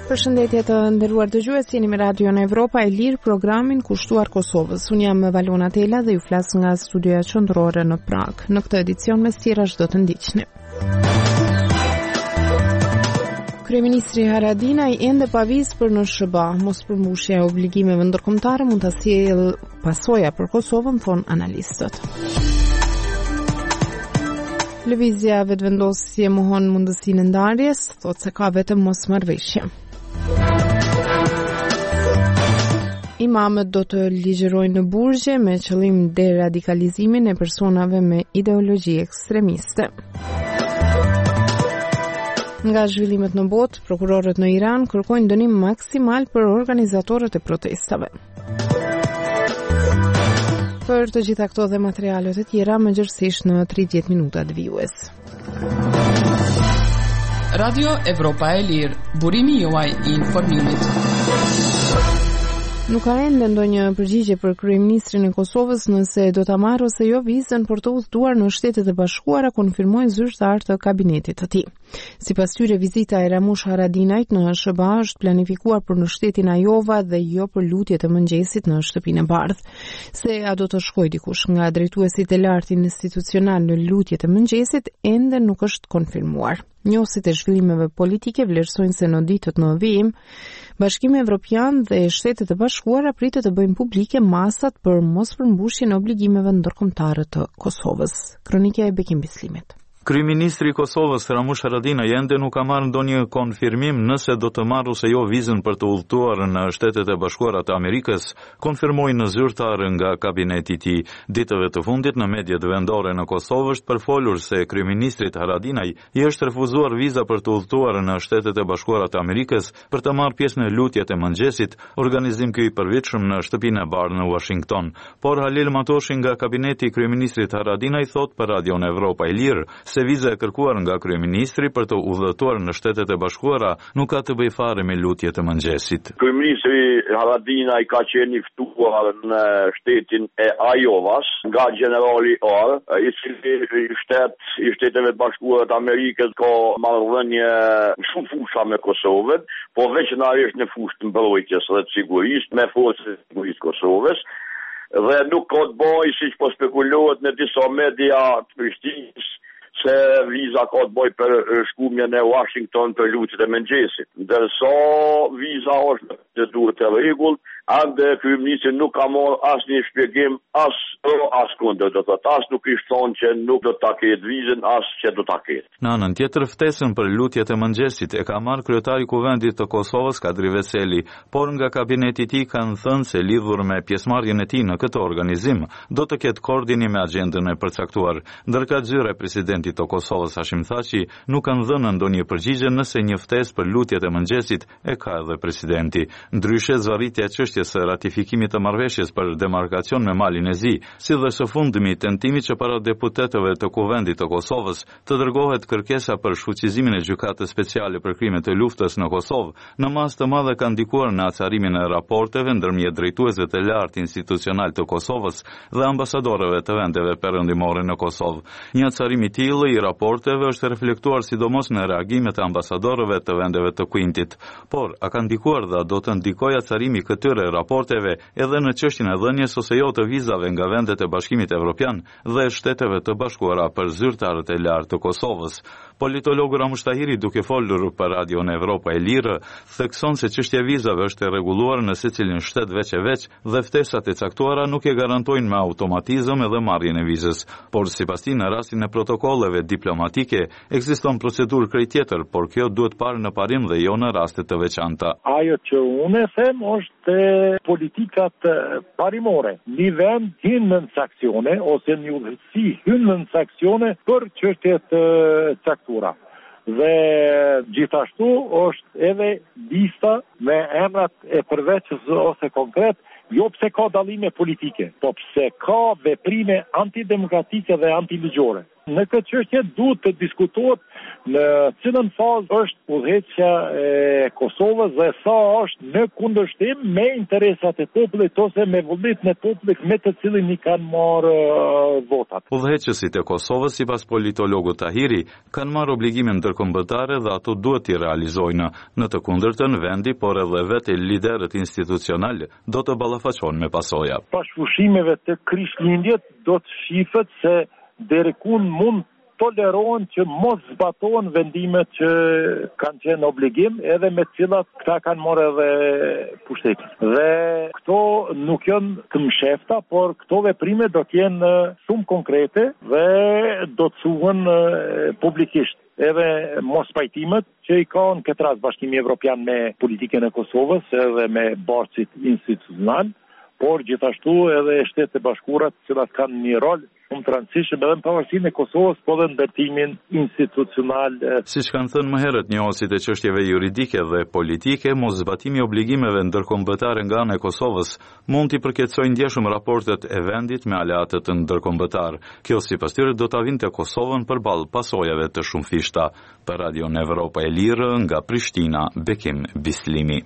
Përshëndetje të nderuar dëgjues, jeni me Radio Evropa e Lirë, programin kushtuar Kosovës. Unë jam Valona Tela dhe ju flas nga studioja qendrore në Prag. Në këtë edicion mes tjerash do të ndiqni. Kryeministri Haradinaj ende pavis për në SBA, mospërmbushja e obligimeve ndërkombëtare mund ta sjellë pasoja për Kosovën, thon analistët. Lëvizja vetëvendosje mohon mundësinë e ndarjes, thotë se ka vetëm mosmarrëveshje. Imamët do të ligjerojnë në burgje me qëllim deradikalizimin e personave me ideologji ekstremiste. Nga zhvillimet në botë, prokurorët në Iran kërkojnë dënim maksimal për organizatorët e protestave. Për të gjitha këto dhe materialet e tjera, mëngjesisht në 30 minutat vijues. Radio Evropa e Lirë, burimi juaj I informimit. Nuk ka ende ndonjë përgjigje për kryeministrin e Kosovës nëse do ta marrë ose jo vizën për të udhëtuar në Shtetet e Bashkuara, konfirmojnë zyrtar të kabinetit të tij. Sipas tyre, vizita e Ramush Haradinajt në SBA është planifikuar për në shtetin Ajova dhe jo për lutjet e mëngjesit në shtëpinë e bardhë. Se a do të shkojë dikush nga drejtuesit e lartë institucional në lutjet e mëngjesit ende nuk është konfirmuar. Njohësit e zhvillimeve politike vlerësojnë se në ditët në vijim, Bashkimi Evropian dhe Shtetet e Bashkuara pritet të bëjnë publike masat për mospërmbushjen e obligimeve ndërkombëtare të Kosovës. Kronika e Bekim Bislimit. Kryeministri I Kosovës Ramush Haradinaj ende nuk ka marrë ndonjë konfirmim nëse do të marrë ose jo vizën për të udhëtuar në Shtetet e Bashkuara të Amerikës, konfirmojnë zyrtar nga kabineti I tij. Ditëve të fundit në mediat vendore në Kosovë është përfolur se kryeministrit Haradinaj I është refuzuar viza për të udhëtuar në Shtetet e Bashkuara të Amerikës për të marrë pjesë në lutjet e mëngjesit, organizim ky I përvitshëm në shtëpinë e bardhë në Washington. Por Halil Matoshi nga kabineti I kryeministrit Haradinaj thot për Radio Evropa e Lirë se viza e kërkuar nga kryeministri për të udhëtuar në Shtetet e Bashkuara nuk ka të bëjë fare me lutjet e mëngjesit. Kryeministri Haradinaj ka qenë I ftuar në shtetin e Ajovas nga generali Orr, I cili I Shteteve Bashkuara të Amerikës ka marrëdhënie shumë fusha me Kosovën, po veçanërisht në fushën e mbrojtjes dhe të sigurisë me forcat e sigurisë Kosovës. Dhe nuk ka të bëjë siç po spekulohet në disa media të Prishtinës se viza ka të bëjë për shkumjen e Washington për lutjet e mëngjesit. Ndërsa viza është të duhet të rregullt, ande kryeministri nuk ka marrë asnjë shpjegim as kundër, do të thotë as nuk I thonë që nuk do ta ketë vizën, as që do ta ketë. Në anën tjetër, ftesën për lutjet e mëngjesit e ka marrë kryetari I Kuvendit të Kosovës Kadri Veseli, por nga kabineti I tij kanë thënë se lidhur me pjesëmarrjen e tij në këtë organizim, do të ketë koordinim me agjendën e përcaktuar. Ndërka zyra e presidentit të Kosovës Hashim Thaçi nuk kanë dhënë ndonjë përgjigje nëse një ftesë për lutjet e mëngjesit e ka edhe presidenti. Ndryshe, zvarritja e çështjes së ratifikimit të marrëveshjes për demarkacion me Malin e Zi, si dhe së fundmi tentimi që para deputetëve të Kuvendit të Kosovës të dërgohet kërkesa për shfuqizimin e gjykatës speciale për krimet e luftës në Kosovë, në masë të madhe kanë ndikuar në acarimin e raporteve ndërmjet drejtuesve të lartë institucional të Kosovës dhe ambasadorëve të vendeve perëndimore në Kosovë. Një acarim I tillë I raporteve është reflektuar sidomos në reagimet e ambasadorëve të vendeve të Kuintit. Por, a ka ndikuar dhe do të ndikojë acarimi këtyre raporteve edhe në çështjen e dhënies ose jo të vizave nga vendet e Bashkimit Evropian dhe Shteteve të Bashkuara për zyrtarët e lartë të Kosovës? Politologu Ramush Tahiri, duke folur për Radio Evropa e Lirë, thekson se çështja e vizave është e rregulluar në secilin shtet veç e veç dhe ftesat e caktuara nuk e garantojnë me automatizëm edhe marrjen e vizës. Por sipas tij, në rastin e protokolleve diplomatike ekziston procedurë krejt tjetër, por kjo duhet parë në parim dhe jo në raste të veçanta. Ajo që unë them është politikat parimore. Një vend hyn në sankcione ose një udhëtësi hyn në sankcione për çështjet caktuara. Dhe gjithashtu është edhe lista me emrat e përveçës ose konkret, jo pse ka dallime politike, po pse ka veprime antidemokratike dhe antiligjore. Në këtë çështje duhet të diskutohet në cilën fazë është udhëheqja e Kosovës dhe sa është në kundërshtim me interesat e popullit ose me vullnetin e popullit me të cilin i kanë marrë votat. Udhëheqësit e Kosovës, sipas politologut Tahiri, kanë marrë obligime ndërkombëtare dhe ato duhet t'i realizojnë. Në të kundërtën, vendi, por edhe vetë liderët institucional do të ballafaqohen me pasoja. Pas fushimeve të Krishtlindjet do të shifet se deri ku mund tolerohen që mos zbatohen vendimet që kanë qenë obligim edhe me cilat këta kanë marrë edhe pushtetin. Dhe këto nuk janë të mshefta, por këto veprime do të jenë shumë konkrete dhe do të thuhen publikisht. Edhe mos pajtimet që i ka në këtë rast Bashkimi Evropian me politikën e Kosovës edhe me barcit institucional, por gjithashtu edhe Shtetet e Bashkuara, të cilat kanë një rol shumë të rëndësishëm edhe në pavarësinë e Kosovës, po dhe në ndërtimin institucional. Siç kanë thënë më herët njohësit e çështjeve juridike dhe politike, moszbatimi i obligimeve ndërkombëtare nga ana e Kosovës mund t'i përkeçojë ndjeshëm raportet e vendit me aleatët ndërkombëtar. Kjo sipas tyre do ta vinte Kosovën përballë pasojave të shumëfishta. Për Radio Evropa e Lirë nga Prishtina, Bekim Bislimi.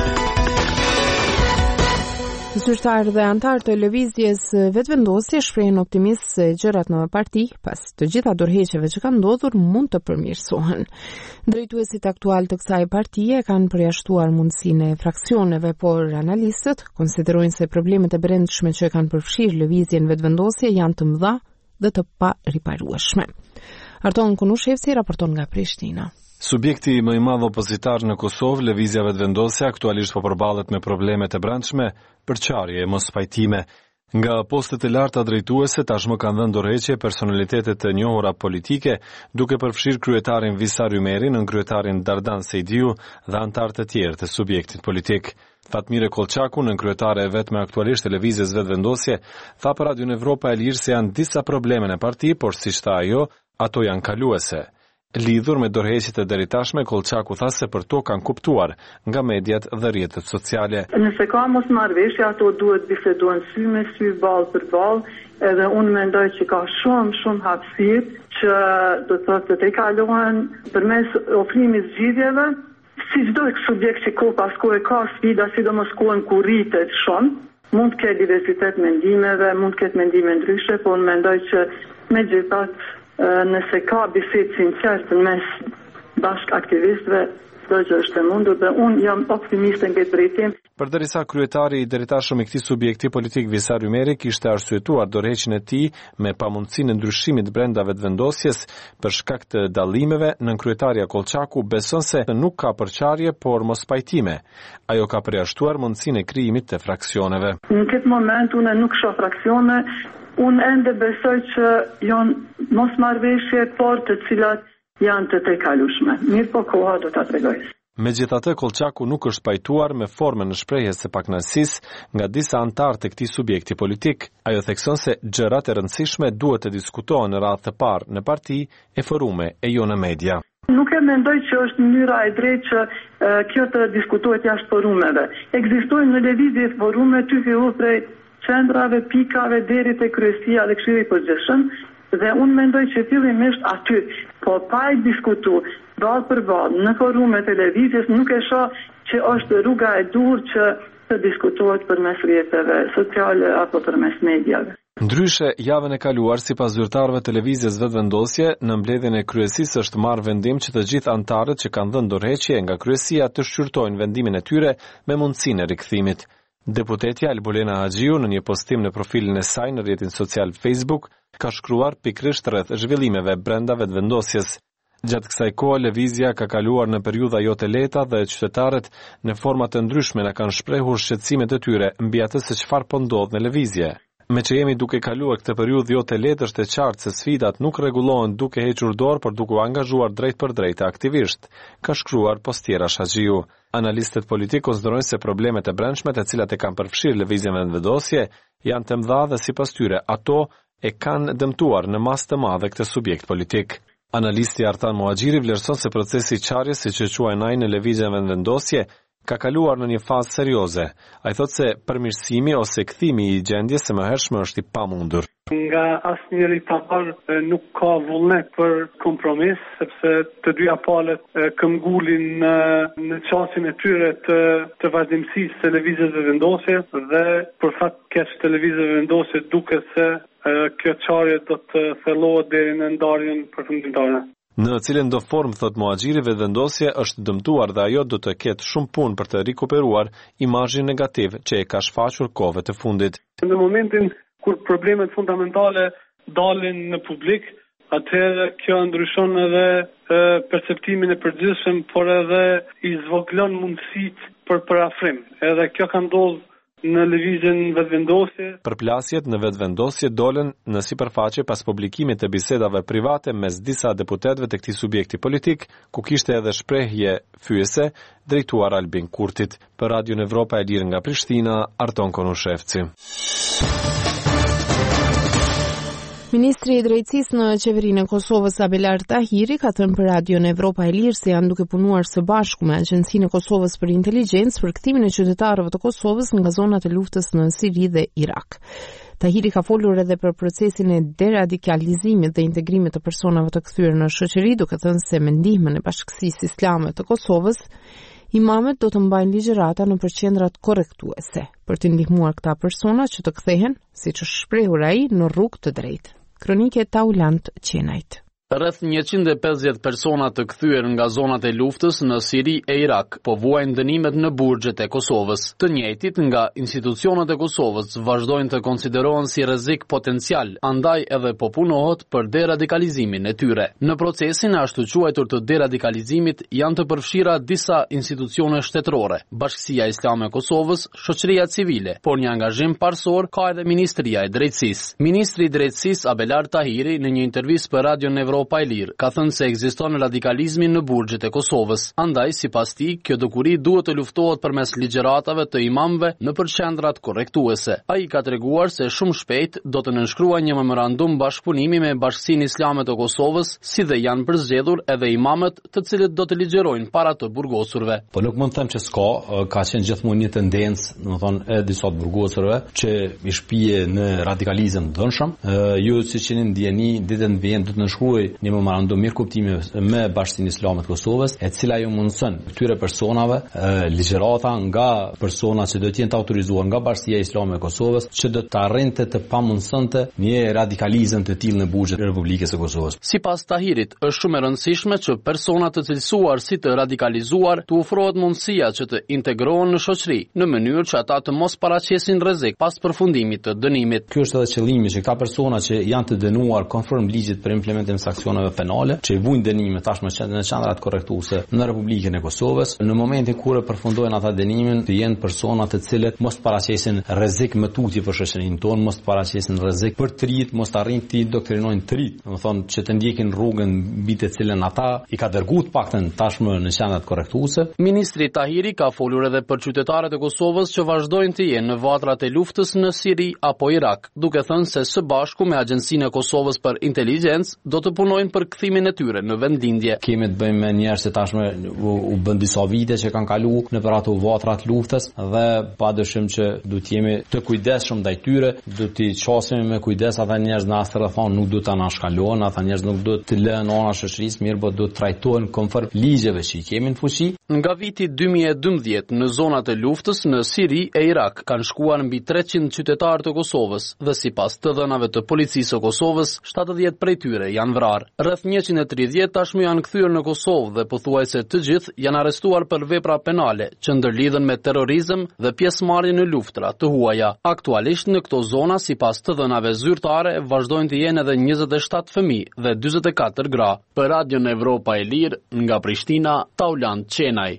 Zyrtarë dhe antarë të lëvizjes vetëvendosje shprehin optimist se gjërat në parti, pas të gjitha dorëheqjeve që kanë ndodhur, mund të përmirësohen. Drejtuesit aktual të kësaj partie kanë përjashtuar mundësinë e fraksioneve, por analistët konsiderojnë se problemet e brendshme që kanë përfshirë lëvizjen vetëvendosje janë të mëdha dhe të pariparueshme. Arton Kunushevci raporton nga Prishtina. Subjekti më i madh opozitar në Kosovë, Lëvizja Vetëvendosja, aktualisht po përballet me problemet e brendshme, përçarje e mospajtime. Nga postet e larta drejtuese tashmë kanë dhënë dorëheqje personalitetet të njohura politike, duke përfshirë kryetarin Visar Ymeri, nën kryetarin Dardan Sejdiu dhe anëtarë të tjerë të subjektit politik. Fatmire Kolçaku, nën kryetare e vetme aktualisht e Lëvizjes Vetëvendosje, tha për Radio Evropa e Lirë se janë disa probleme në parti, por siç tha ajo, ato janë kaluese. Lidhur me dorëheqjet e deritashme, Kolçaku tha se për to kanë kuptuar nga mediat dhe rrjetet sociale. Nëse ka mosmarrëveshje, ato duhet bisedohen sy me sy, ballë për ballë, edhe unë mendoj që ka shumë hapësirë që do të thotë të kalohen përmes ofrimit zgjidhjeve, si çdo subjekt që kohë pas kohë ka sfida, sidomos kohën ku rritet shumë, mund të ketë diversitet mendimeve, mund të ketë mendime ndryshe, por unë mendoj që megjithatë nëse ka bisedë sinqerte mes bashkëaktivistëve, do që është e mundur dhe unë jam optimiste në këtë drejtim. Përderisa kryetari i deritashëm i këtij subjekti politik Visar Ymeri kishte arsyetuar dorëheqjen e tij me pamundësinë e ndryshimit brenda vetëvendosjes për shkak të dallimeve, nënkryetaria Kolçaku beson se nuk ka përçarje, por mospajtime. Ajo ka përjashtuar mundësinë e krijimit të fraksioneve. Në këtë moment unë nuk shoh fraksione. Unë ende besoj që janë mosmarrëveshje, por të cilat janë të tejkalueshme. Mirë po koha do ta tregojë. Megjithatë, Kolçaku nuk është pajtuar me formën e shprehjes së pakënaqësisë nga disa anëtarë të këtij subjekti politik. Ajo thekson se gjërat e rëndësishme duhet të diskutohen në radhë të parë në parti, e forume e jo në media. Nuk e mendoj që është mënyra e drejtë që kjo të diskutohet jashtë forumeve. Ekzistojnë në lëvizje forume ty fillu prej qendrave, pikave, deri te kryesia dhe Këshilli i Përgjithshëm, dhe unë mendoj që fillimisht aty, po pa i diskutu ballë për ballë në forume televizjes, nuk e shoh që është rruga e duhur që të diskutohet përmes rrjeteve sociale apo përmes mediave. Ndryshe, javën e kaluar, sipas zyrtarëve të Lëvizjes Vetëvendosje, në mbledhjen e kryesisë është marrë vendim që të gjithë anëtarët që kanë dhënë dorëheqje nga kryesia të shqyrtojnë vendimin e tyre me mundësinë e rikthimit. Deputetja Albulena Haxhiu në një postim në profilin e saj në rrjetin social Facebook ka shkruar pikërisht rreth zhvillimeve brenda vetëvendosjes. Gjatë kësaj kohe lëvizja ka kaluar në periudha jo të lehta dhe qytetarët në forma të ndryshme na kanë shprehur shqetësimet e tyre mbi atë se çfarë po ndodh në lëvizje. Me që jemi duke kaluar këtë periudhë jo të lehtë, është e qartë se sfidat nuk rregullohen duke hequr dorë, por duke u angazhuar drejt për drejt aktivisht, ka shkruar postiera Haxhiu. Analistët politik konsiderojnë se problemet e brendshme të cilat e kanë përfshirë lëvizjen vetëvendosje janë të mëdha dhe sipas tyre ato e kanë dëmtuar në masë të madhe këtë subjekt politik. Analisti Artan Muhaxhiri vlerëson se procesi i çarjes, siç e quajnë ai në lëvizjen vetëvendosje, ka kaluar në një fazë serioze. Ai thotë se përmirësimi ose kthimi i gjendjes së mëhershme është i pamundur. Nga asnjëri papar nuk ka vullnet për kompromis, sepse të dyja palët këmbgulin në qasjen e tyre të vazhdimësisë të lëvizjeve vendosje dhe për fat keq televizave vendosje duket se kjo çarje do të thellohet deri në ndarjen përfundimtare. Në cilën do formë, thot Muhaxhiri, vendosje është dëmtuar dhe ajo do të ketë shumë punë për të rikuperuar imazhin negativ që e ka shfaqur kohëve të fundit. Në momentin kur problemet fundamentale dalin në publik, atëherë kjo ndryshon edhe perceptimin e përgjithshëm, por edhe i zvoglon mundësitë për parafrim. Edhe kjo ka ndodhur në lëvizjen vetvendosje. Përplasjet në vetvendosje dolën në sipërfaqe pas publikimit të bisedave private mes disa deputetëve të këtij subjekti politik, ku kishte edhe shprehje fyese drejtuar Albin Kurtit. Për Radio Evropa e Lirë nga Prishtina, Arton Konushevci. Ministri i Drejtësisë në qeverinë e Kosovës Abelar Tahiri ka thënë për Radio Evropa e Lirë se janë duke punuar së bashku me Agjencinë e Kosovës për Inteligjencë për kthimin e qytetarëve të Kosovës nga zonat e luftës në Siri dhe Irak. Tahiri ka folur edhe për procesin e deradikalizimit dhe integrimit të personave të kthyer në shoqëri, duke thënë se me ndihmën e Bashkisë Islame të Kosovës, imamet do të mbajnë ligjërata në përqendrat korrektuese për të ndihmuar këta persona që të kthehen, siç është shprehur ai, në rrugë të drejtë. Kronike Taulant Qenajt. Rreth 150 persona të kthyer nga zonat e luftës në Siri e Irak po vuajnë dënimet në burgjet e Kosovës. Të njëjtit nga institucionet e Kosovës vazhdojnë të konsiderohen si rrezik potencial, andaj edhe po punohet për deradikalizimin e tyre. Në procesin e ashtu quajtur të deradikalizimit janë të përfshira disa institucione shtetërore, Bashkia Islame e Kosovës, shoqëria civile, por një angazhim parsor ka edhe Ministria e Drejtësisë. Ministri i Drejtësisë Abelar Tahiri në një intervistë për Radio Evropa e Lirë ka thënë se ekziston radikalizmi në burgjet e Kosovës. Andaj, sipas tij, kjo dokuri duhet të luftohet përmes ligjëratave të imamëve në përqendrat korrektuese. Ai ka treguar se shumë shpejt do të nënshkruajë një memorandum bashkëpunimi me Bashkinë Islame të Kosovës, si dhe janë përzgjedhur edhe imamët të cilët do të ligjërojnë para të burgosurve. Po nuk mund të them që ka qenë gjithmonë një tendencë, domethënë e disa të burgosurve që i shpije në radikalizëm të dhënshëm. Ju siç jeni ndjeni ditën vjen do të nënshkruaj një memorandum mirë kuptimi me Bashkinë Islame të Kosovës, e cila ju mundson këtyre personave ligjërata nga persona që do të jenë të autorizuar nga Bashkia Islame e Kosovës, që do të arrinte të pamundsonte një radikalizëm të tillë në burgjet e Republikës së Kosovës. Sipas Tahirit, është shumë e rëndësishme që persona të cilësuar si të radikalizuar të ofrohet mundësia që të integrohen në shoqëri në mënyrë që ata të mos paraqesin rrezik pas përfundimit të dënimit. Ky është edhe qëllimi, që këta persona që janë të dënuar konform ligjit për implementim të aksioneve penale, që i vujnë dënime tashmë në qendrat korrektuese në Republikën e Kosovës, në momentin kur e përfundojnë ata dënimin, të jenë persona të cilët mos paraqesin rrezik më tutje për shoqërinë tonë, mos paraqesin rrezik për të rit, mos arrin të doktrinojnë të rit, domethënë që të ndjekin rrugën mbi të cilën ata i ka dërguar paktën tashmë në qendrat korrektuese. Ministri Tahiri ka folur edhe për qytetarët e Kosovës që vazhdojnë të jenë në vatrat e luftës në Siri apo Irak, duke thënë se së bashku me Agjencinë e Kosovës për Inteligjencë do të punojnë për kthimin e tyre në vendindje. Kemi të bëjmë me njerëz që tashmë u bën disa vite që kanë kaluar në për ato vatra të luftës, dhe padyshim që duhet jemi të kujdesshëm ndaj tyre, duhet t'i çosim me kujdes ata njerëz në asnjë rrethon, nuk duhet ta anashkalojnë, ata njerëz nuk duhet të lënë ana shoqërisë, mirë, por duhet trajtohen konform ligjeve që i kemi në fuqi. Nga viti 2012 në zonat e luftës në Siri e Irak kanë shkuar mbi 300 qytetarë të Kosovës dhe sipas të dhënave të policisë së Kosovës, 70 prej tyre janë vrarë. Rreth 130 tashmë janë kthyer në Kosovë dhe pothuajse të gjithë janë arrestuar për vepra penale që ndërlidhen me terrorizëm dhe pjesëmarrje në luftra të huaja. Aktualisht në këto zona, sipas të dhënave zyrtare, vazhdojnë të jenë edhe 27 fëmijë dhe 44 gra. Për Radio Evropa e Lirë nga Prishtina, Taulant Qenaj.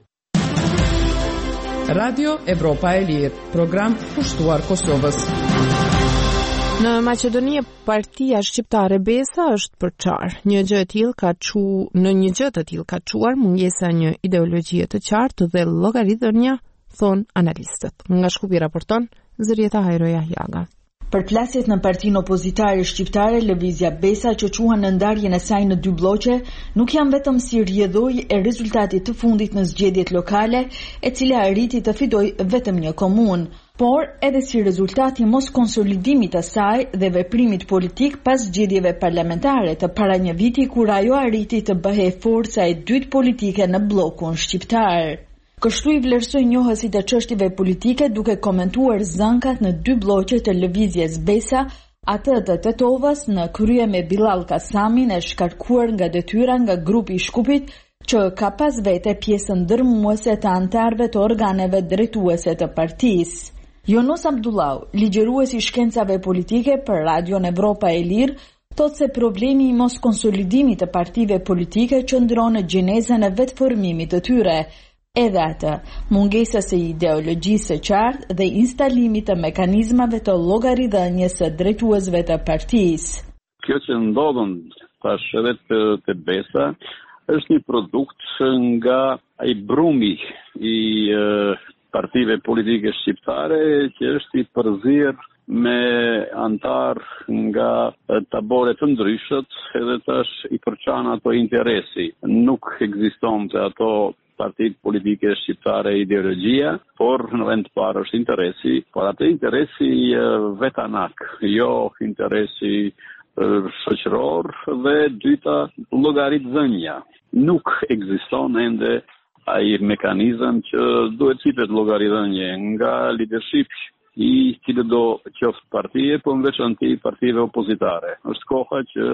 Radio Evropa e Lirë, program pushtuar Kosovës. Në Maqedoni, Partia Shqiptare Besa është përçar. Në një gjë të tillë ka çuar mungesa një ideologjie të qartë dhe llogaridhënia, thon analistët. Nga Shkupi raporton Zërieta Hajroja Jaga. Përplasjet në partinë opozitare shqiptare, Lëvizja Besa, që quhen në ndarjen e saj në 2 bloqe, nuk janë vetëm si rrjedhojë e rezultatit të fundit në zgjedhjet lokale, e cila arriti të fitojë vetëm një komunë, por edhe si rezultati mos konsolidimit të saj dhe veprimit politik pas zgjedhjeve parlamentare të para një viti, kur ajo arriti të bëhej forca e dytë politike në bllokun shqiptar. Kështu i vlerësoi njohësit e çështjeve politike duke komentuar zënkat në 2 bloqe të Lëvizjes Besa, atë të Tetovës në krye me Bilal Kasamin, e shkarkuar nga detyra nga grupi i Shkupit, që ka pas vete pjesën ndërmuese të antarëve të organeve drejtuese të partisë. Jonos Abdullau, ligjërues i shkencave politike për Radion Evropa e Lirë, thotë se problemi i mos konsolidimit të partive politike qëndron në gjenezën e vetëformimit të tyre. Edhe atë, mungesës së ideologjisë së qartë dhe instalimit të mekanizmave të llogaridhënies së drejtuesve të partisë. Kjo që ndodhen tash edhe te Besa është një produkt nga ai brumi i partive politike shqiptare që është i përzierë me antar nga tabore të ndryshët, edhe tash i përçan ato interesi. Nuk ekziston të ato partit politike shqiptare ideologjia, por në vend të parë është interesi, por atë interesi vetanak, jo interesi shoqëror, dhe dyta llogaritzënia. Nuk ekziston ende ai mekanizëm që duhet sipet llogaridhënie nga leadership i cili do qoftë partie, po në veçanti partive opozitare. Është koha që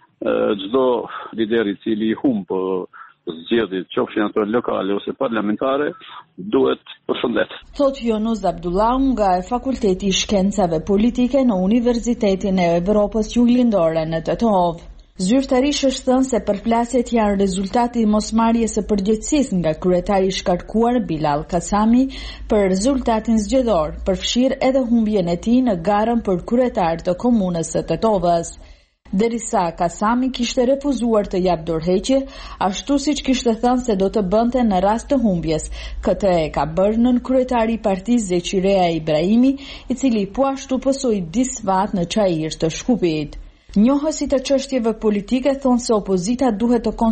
çdo lider i cili humb zgjedhjet, qofshin ato lokale ose parlamentare, duhet përshëndet. Thot Jonos Abdullau nga Fakulteti i Shkencave Politike në Universitetin e Evropës Juglindore në Tetovë. Zyrtarish është thënë se përplasjet janë rezultati i mosmarrjes së përgjegjësisë nga kryetari i shkarkuar Bilal Kasami për rezultatin zgjedhor, përfshirë edhe humbjen e tij në garën për kryetar të komunës së Tetovës. Derisa Kasami kishte refuzuar të jap dorëheqje, ashtu siç kishte thënë se do të bënte në rast të humbjes. Këtë e ka bërë nën kryetari i partisë Zeqirea Ibrahimi, i cili po ashtu pësoi disvat në Çajir të Shkupit. Njohësit e çështjeve politike thonë se opozita duhet të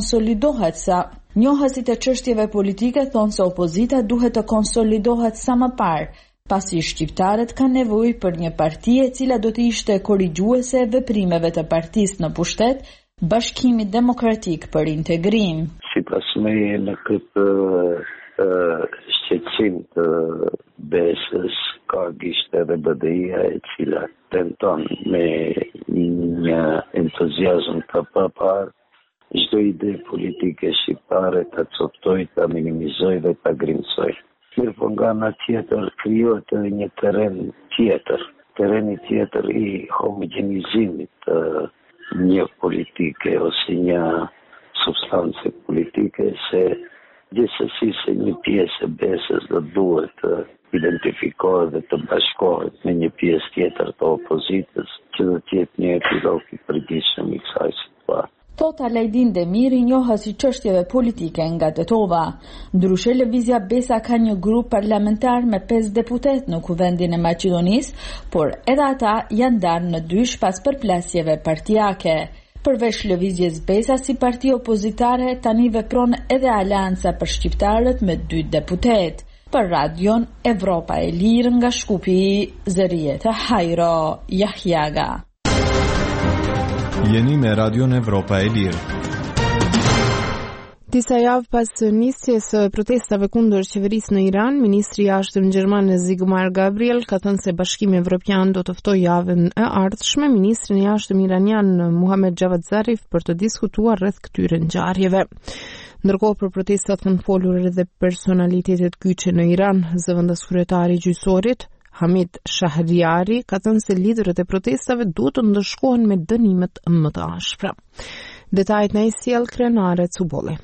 konsolidohet sa më parë, pasi shqiptarët kanë nevojë për një parti e cila do të ishte korrigjuese e veprimeve të partisë në pushtet, Bashkimit Demokratik për Integrim. Sipas meje në këtë shqetësim të Besës ka gishtë edhe BDI-a e cila tenton me një entuziazm të papar çdo ide politike shqiptare të coptoj, të minimizoj dhe të grimcoj. Mirë po nga nga tjetër krijohet edhe një tereni tjetër i homogenizimit të një politike ose një substance politike, se gjithsesi se një pjesë e Besës do duhet të identifikohet dhe të bashkohet me një pjesë tjetër të opozitës, që do të jetë një epilog i përgjithshëm i kësaj situatë. Thot Alajdin Demir, i njohës i çështjeve politike nga Tetova. Ndryshe, Lëvizja Besa ka një grup parlamentar me 5 deputet në Kuvendin e Maqedonisë, por edhe ata janë ndarë në dysh pas përplasjeve partijake. Përveç Lëvizjes Besa, si parti opozitare, tani vepron edhe Aleanca për Shqiptarët me 2 deputet. Për Radion Evropa e Lirë nga Shkupi, Zërieta Hajro Jahjaga. Jeni me Radion Evropa e Lirë. Disa javë pas nisjes së protestave kundër qeverisë në Iran, ministri i jashtëm gjerman Sigmar Gabriel ka thënë se Bashkimi Evropian do të ftojë javën e ardhshme ministrin e jashtëm iranian Muhammad Javad Zarif për të diskutuar rreth këtyre ngjarjeve. Ndërkohë, për protestat kanë folur edhe personalitetet kyçe në Iran. Zëvendës kryetari i gjyqësorit Hamid Shahriari ka thënë se liderët e protestave duhet të ndëshkohen me dënimet më të ashpra. Detajt në sjell Krenare Cubolli.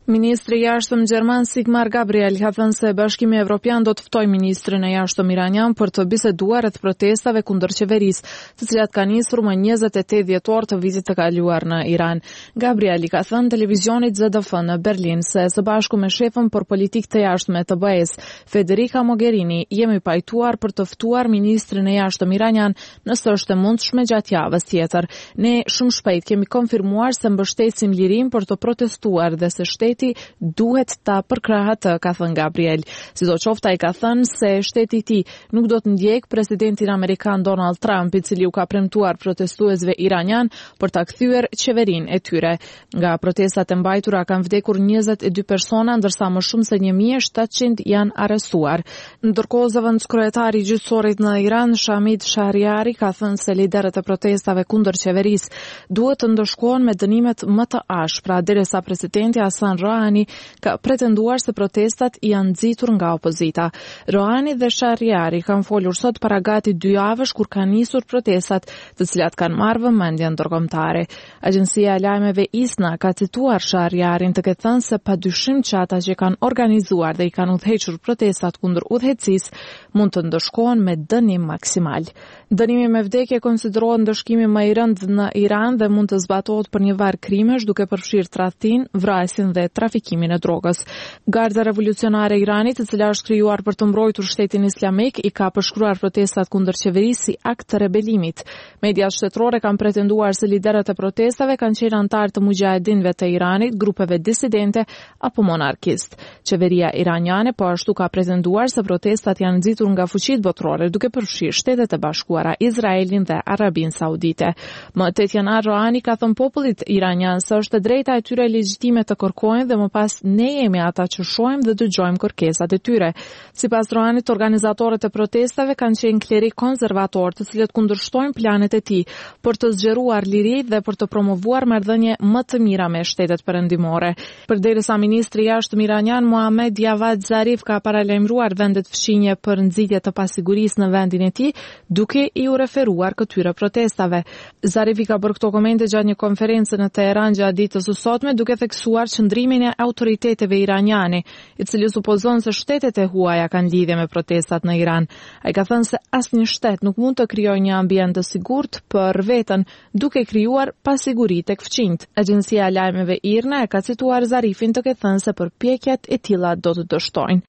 Ministri i jashtëm gjerman Sigmar Gabriel ka thënë se Bashkimi Evropian do të ftojë ministrin e jashtëm iranian për të biseduar rreth protestave kundër qeverisë, të cilat kanë nisur më 28 dhjetor të vitit të kaluar në Iran. Gabriel i ka thënë televizionit ZDF në Berlin se së bashku me shefën për politikë të jashtme të BE-s, Federica Mogherini, jemi pajtuar për të ftuar ministrin e jashtëm iranian nëse është e mundshme gjatë javës tjetër. Ne shumë shpejt kemi konfirmuar se mbështesim lirinë për të protestuar dhe se shteti duhet ta përkrahet, ka thënë Gabriel. Sidoqoftë ai ka thënë se shteti i tij nuk do të ndjek presidentin amerikan Donald Trump, i cili u ka premtuar protestuesve iranian për ta kthyer qeverinë e tyre. Nga protestat e mbajtura kanë vdekur 22 persona, ndërsa më shumë se 1700 janë arrestuar. Ndërkohë, zëvendëskryetari i gjyqësorit në Iran, Shamid Shahriari, ka thënë se liderët e protestave kundër qeverisë duhet të ndëshkohen me dënimet më të ashpra, derisa presidenti Hassan Rouhani ka pretenduar se protestat janë nxitur nga opozita. Rouhani dhe Shahriari kanë folur sot para gati 2 javësh kur kanë nisur protestat, të cilat kanë marrë vëmendje ndërkombëtare. Agjencia e lajmeve ISNA ka cituar Shahriarin të ketë thënë se padyshim që ata që kanë organizuar dhe i kanë udhëhequr protestat kundër udhëheqësisë mund të ndëshkohen me dënim maksimal. Dënimi me vdekje konsiderohet ndëshkimi më i rëndë në Iran dhe mund të zbatohet për një varg krimesh, duke përfshirë tradhtin, vrasjen dhe trafikimin e drogës. Garda revolucionare e Iranit, e cila është krijuar për të mbrojtur shtetin islamik, i ka përshkruar protestat kundër qeverisë si akt të rebelimit. Mediat shtetërore kanë pretenduar se liderët e protestave kanë qenë antarë të mujahedinëve të Iranit, grupeve disidente apo monarkist. Qeveria iraniane po ashtu ka pretenduar se protestat janë nxitur nga fuqitë botërore, duke përfshirë Shtetet e Bashkuara, Izraelin dhe Arabinë Saudite. Më 8 janar Rouhani ka thënë popullit iranian se është e drejta e tyre legjitime të kërkojnë dhe më pas ne jemi ata që shohim dhe dëgjojmë kërkesat e tyre. Sipas Rouhanit, organizatorët e protestave kanë qenë klerik konservator, të cilët kundërshtojnë planet e tij për të zgjeruar liri dhe për të promovuar marrëdhënie më të mira me shtetet perëndimore. Përderisa ministri i jashtëm iranian Mohammad Javad Zarif ka paralajmëruar vendet fshinje për nxitje të pasigurisë në vendin e tij, duke i u referuar këtyre protestave. Zarif i ka bërë këto komente gjatë një konferencë në Teheran gjatë ditës së sotme, duke theksuar qëndrimin e autoriteteve iraniane, i cili supozon se shtetet e huaja kanë lidhje me protestat në Iran. Ai ka thënë se asnjë shtet nuk mund të krijojë një ambient të sigurt për veten, duke krijuar pasiguri tek fqinjt. Agjencia e lajmeve IRNA e ka cituar Zarifin të ketë thënë se përpjekjet e tilla do të dështojnë.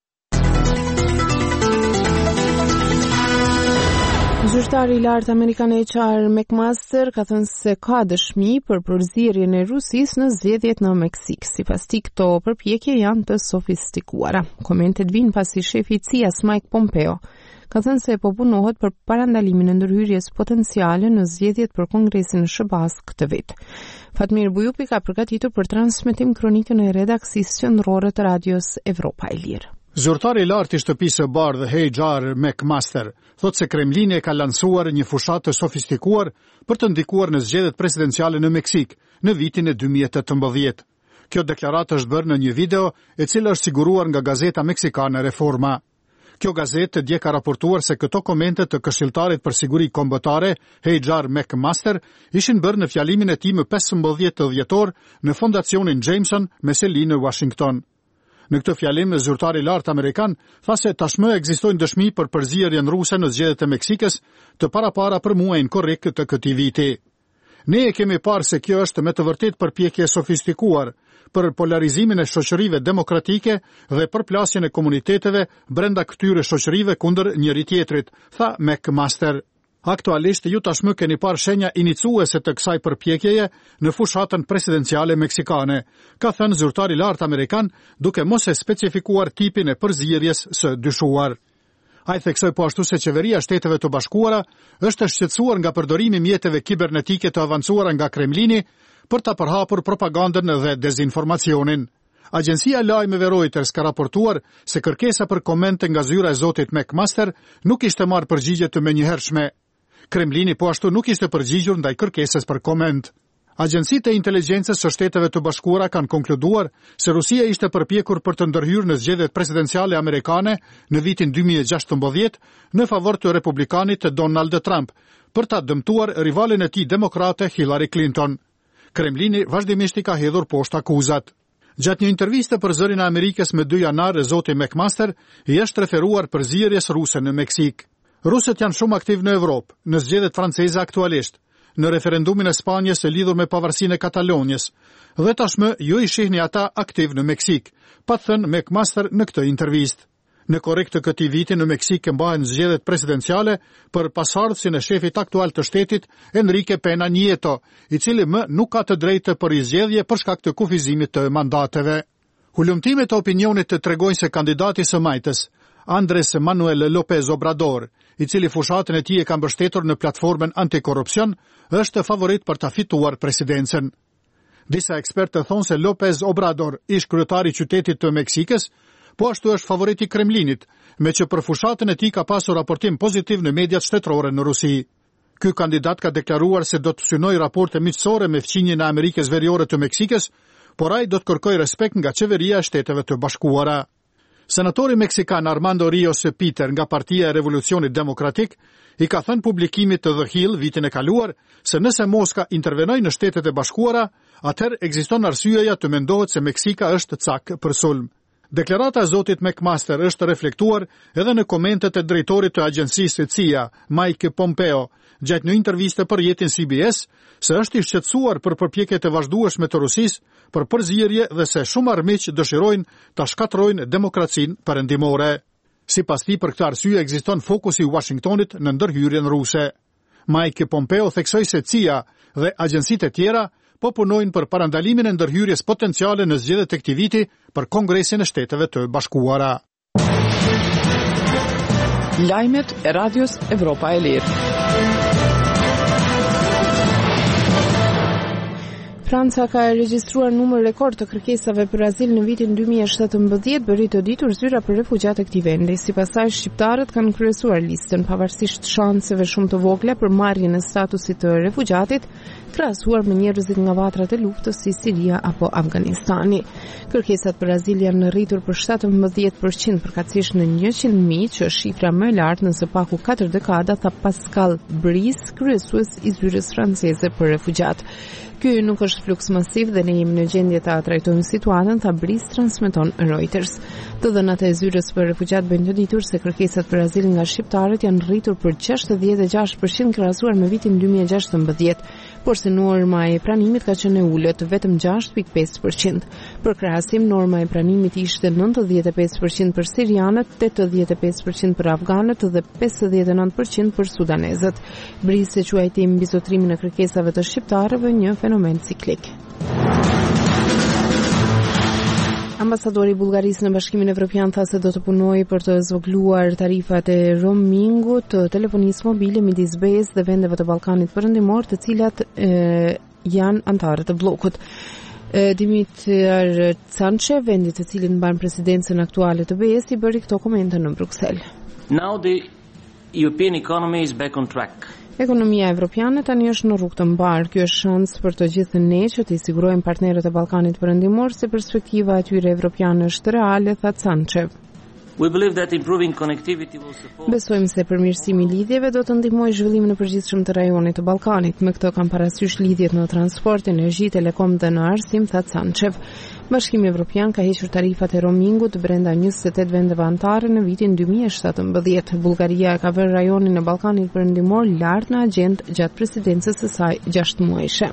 Zyrtari i lartë amerikan HR McMaster ka thënë se ka dëshmi për përzierjen e Rusisë në zgjedhjet në Meksik. Sipas tij, këto përpjekje janë të sofistikuara. Komentet vijnë pasi shefi i CIA-s Mike Pompeo ka thënë se po punohet për parandalimin e ndërhyrjes potenciale në zgjedhjet për Kongresin e SBA-s këtë vit. Fatmir Bujupi ka përgatitur për transmetim kronikën e redaksisë qendrore të radios Evropa e Lirë. Zyrtari i lartë i shtëpisë së bardhë HR McMaster thotë se Kremlini ka lansuar një fushat të sofistikuar për të ndikuar në zgjedhjet presidenciale në Meksik në vitin e 2018. Kjo deklaratë është bërë në një video e cila është siguruar nga gazeta meksikane Reforma. Kjo gazetë dje ka raportuar se këto komente të këshilltarit për siguri kombëtare, HR McMaster, ishin bërë në fjalimin e tij më 15 dhjetor në Fondacionin Jameson me seli në Washington. Në këtë fjalim, zyrtari i lartë amerikan tha se tashmë ekzistojnë dëshmi për përzierjen ruse në zgjedhjet e Meksikës të parapara për muajin korrik të këtij viti. Ne e kemi parë se kjo është me të vërtet përpjekje sofistikuar për polarizimin e shoqërive demokratike dhe përplasjen e komuniteteve brenda këtyre shoqërive kundër njëri tjetrit, tha McMaster. Aktualisht ju tashmë keni parë shenja iniciuese të kësaj përpjekjeje në fushatën presidenciale meksikane, ka thënë zyrtari i lartë amerikan, duke mos e specifikuar tipin e përzierjes së dyshuar. Ai theksoi po ashtu se qeveria e Shteteve të Bashkuara është e shqetësuar nga përdorimi i mjeteve kibernetike të avancuara nga Kremlini për ta përhapur propagandën dhe dezinformacionin. Agjencia e lajmeve Reuters ka raportuar se kërkesa për komente nga zyra e zotit McMaster nuk ishte marrë përgjigje të menjëhershme. Kremlini po ashtu nuk ishte përgjigjur ndaj kërkesës për koment. Agjencitë e inteligjencës së Shteteve të Bashkuara kanë konkluduar se Rusia ishte përpjekur për të ndërhyrë në zgjedhjet presidenciale amerikane në vitin 2016 në favor të republikanit Donald Trump për ta dëmtuar rivalin e tij demokrate Hillary Clinton. Kremlini vazhdimisht I ka hedhur poshtë akuzat. Gjatë një interviste për Zërin e Amerikës me 2 janar, zoti McMaster i është referuar për zgjedhjes ruse në Meksik. Rusët janë shumë aktiv në Evropë, në zgjedhjet franceze aktualisht, në referendumin e Spanjës e lidhur me pavarësinë e Katalonjës, dhe tashmë ju i shihni ata aktiv në Meksik, pa thënë McMaster në këtë intervistë. Në korrekt të këtij viti në Meksik mbahen zgjedhjet presidenciale për pasardhësin e shefit aktual të shtetit, Enrique Pena Nieto, i cili më nuk ka të drejtë për zgjedhje për shkak të kufizimit të mandateve. Hulumtimet e opinionit të tregojnë se kandidati së majtës, Andrés Manuel López Obrador, i cili fushatën e tij e ka mbështetur në platformën antikorrupsion, është favorit për ta fituar presidencën. Disa ekspertë thonë se López Obrador, ish kryetari i qytetit të Meksikës, po ashtu është favorit i Kremlinit, me që për fushatën e tij ka pasur raportim pozitiv në mediat shtetërore në Rusi. Ky kandidat ka deklaruar se do të synojë raporte miqësore me fqinjen e Amerikës Veriore të Meksikës, por ai do të kërkojë respekt nga qeveria e Shteteve të Bashkuara. Senatori meksikan Armando Ríos Peter nga Partia e Revolucionit Demokratik i ka thënë publikimit të The Hill vitin e kaluar se nëse Moska intervenoi në Shtetet e Bashkuara, atëherë ekziston arsyeja të mendohet se Meksika është cak për sulm. Deklarata e zotit McMaster është reflektuar edhe në komentet e drejtorit të agjencisë CIA, Mike Pompeo, gjatë një interviste për rrjetin CBS, se është i shqetësuar për përpjekjet e vazhdueshme të Rusisë për përzierje dhe se shumë armiq dëshirojnë ta shkatërrojnë demokracinë perëndimore. Sipas tij, për këtë arsye ekziston fokusi i Washingtonit në ndërhyrjen ruse. Mike Pompeo theksoi se CIA dhe agjencitë e tjera po punojnë për parandalimin e ndërhyrjes potenciale në zgjedhjet e këtij viti për Kongresin e Shteteve të Bashkuara. Lajmet e Radios Evropa e Lirë. Franca ka regjistruar numër rekord të kërkesave për azil në vitin 2017, bëri të ditur zyra për refugjat e këtij vendi. Sipas saj, shqiptarët kanë kryesuar listën pavarësisht shanseve shumë të vogla për marrjen e statusit të refugjatit, krahasuar me njerëzit nga vatrat e luftës si Siria apo Afganistani. Kërkesat për azil janë rritur për 17% përkatësisht në 100.000, që është shifra më e lartë në së paku 4 dekada, tha Pascal Brice, kryesues i zyrës franceze për refugjat. Ky nuk është fluks masiv dhe ne jemi në gjendje ta trajtojmë situatën, tha Brice, transmeton Reuters. Të dhënat e zyrës për refugjat bëjnë të ditur se kërkesat për azil nga shqiptarët janë rritur për 66% krahasuar me vitin 2016, por se norma e pranimit ka qenë e ulët, vetëm 6.5%. Për krahasim, norma e pranimit ishte 95% për sirianët, 85% për afganët dhe 59% për sudanezët. Brice quajti mbizotrimin e kërkesave të shqiptarëve një fenomen ciklik. Ambasadori i Bullgarisë në Bashkimin Evropian tha se do të punojë për të zvogëluar tarifat e roamingut të telefonisë mobile midis BE-s dhe vendeve të Ballkanit Perëndimor, të cilat janë anëtarë të bllokut. Dimitar Cancev, vendi të cilin mban presidencën aktuale të BE-s, i bëri këto komente në Bruksel. Now the European economy is back on track. Ekonomia evropiane tani është në rrugë të mbarë. Ky është shans për të gjithë ne që të sigurojmë partnerët e Ballkanit Perëndimor se perspektiva e tyre evropiane është reale, tha Cancev. Besojmë se përmirësimi i lidhjeve do të ndihmojë zhvillimin e përgjithshëm të rajonit të Ballkanit. Me këtë kam parasysh lidhjet në transport, energji, telekom dhe në arsim, tha Cancev. Bashkimi Evropian ka hequr tarifat e roamingut brenda 28 vendeve anëtare në vitin 2017. Bullgaria ka vënë rajonin e Ballkanit Perëndimor lart në agjendë gjatë presidencës së saj 6 muajshe.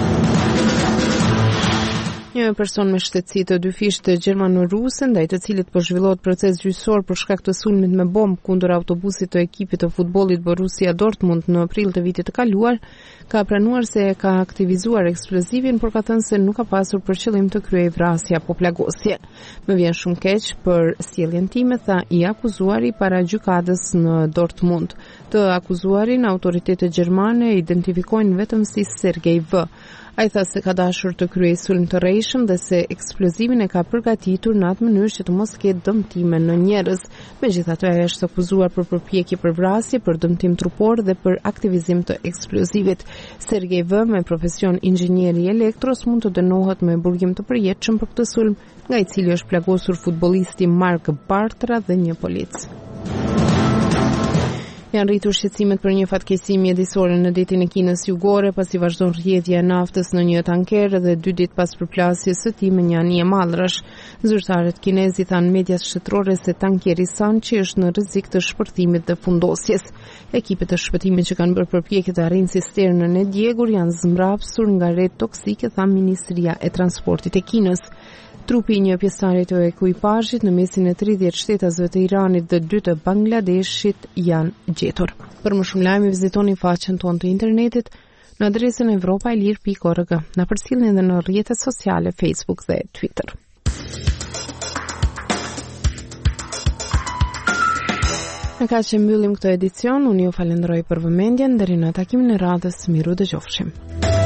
Një person me shtetësi të dyfisht gjermano-ruse, ndaj të cilit po zhvillohet proces gjyqësor për shkak të sulmit me bombë kundër autobusit të ekipit të futbollit Borussia Dortmund në prill të vitit të kaluar, ka pranuar se ka aktivizuar eksplozivin, por ka thënë se nuk ka pasur për qëllim të kryejë vrasje apo plagosje. Më vjen shumë keq për sjelljen time, tha i akuzuari para gjykatës në Dortmund. Të akuzuarin autoritetet gjermane identifikojnë vetëm si Sergej V. Ai tha se ka dashur të kryejë sulm të rrejshëm dhe se eksplozivin e ka përgatitur në atë mënyrë që të mos ketë dëmtime në njerëz. Megjithatë, ai është akuzuar për përpjekje për vrasje, për dëmtim trupor dhe për aktivizim të eksplozivit. Sergej V, me profesion inxhinieri elektros, mund të dënohet me burgim të përjetshëm për këtë sulm, nga i cili është plagosur futbollisti Mark Bartra dhe një polic. Janë rritur shqetësimet për një fatkeqësi mjedisore në detin e Kinës Jugore pasi vazhdon rrjedhja e naftës në një tanker dhe 2 ditë pas përplasjes së tij me një anije mallrash. Zyrtarët kinezë thanë medias shtetërore se tankeri Sanchi është në rrezik të shpërthimit dhe fundosjes. Ekipet të shpëtimit që kanë bërë përpjekje të arrijnë cisternën e djegur janë zmbrapsur nga rreth toksike, tha Ministria e Transportit e Kinës. Trupi një pjesëtarit të ekuipazhit në mesin e 30 shtetasve të Iranit dhe 2 të Bangladeshit janë gjetur. Për më shumë lajme vizitoni faqen tonë të internetit në adresën evropaelir.org. Na përcjellni edhe në rrjetet sociale Facebook dhe Twitter. Në kaq që mbyllim këtë edicion, unë ju falenderoj për vëmendjen, deri në takimin e radhës, miru dëgjofshim.